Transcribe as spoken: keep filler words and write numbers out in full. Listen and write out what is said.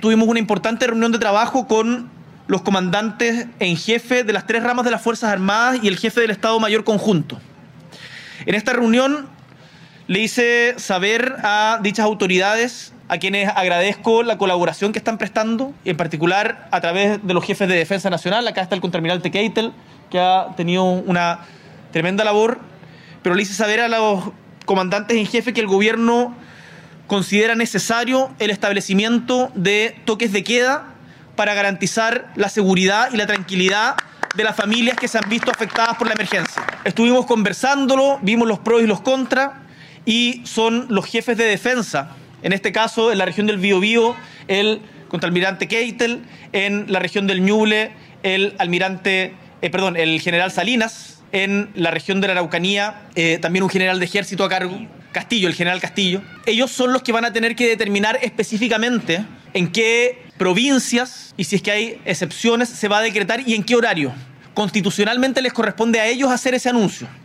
tuvimos una importante reunión de trabajo con los comandantes en jefe de las tres ramas de las Fuerzas Armadas y el jefe del Estado Mayor Conjunto. En esta reunión le hice saber a dichas autoridades, a quienes agradezco la colaboración que están prestando, en particular a través de los jefes de Defensa Nacional. Acá está el contraalmirante Keitel, que ha tenido una tremenda labor, pero le hice saber a los comandantes en jefe que el gobierno considera necesario el establecimiento de toques de queda para garantizar la seguridad y la tranquilidad de las familias que se han visto afectadas por la emergencia. Estuvimos conversándolo, vimos los pros y los contras, y son los jefes de defensa, en este caso en la región del Biobío, el contraalmirante Keitel, en la región del Ñuble, el almirante, eh, perdón, el general Salinas, en la región de la Araucanía, eh, también un general de ejército a cargo, Castillo, el general Castillo. Ellos son los que van a tener que determinar específicamente en qué provincias, y si es que hay excepciones, se va a decretar y en qué horario. Constitucionalmente les corresponde a ellos hacer ese anuncio.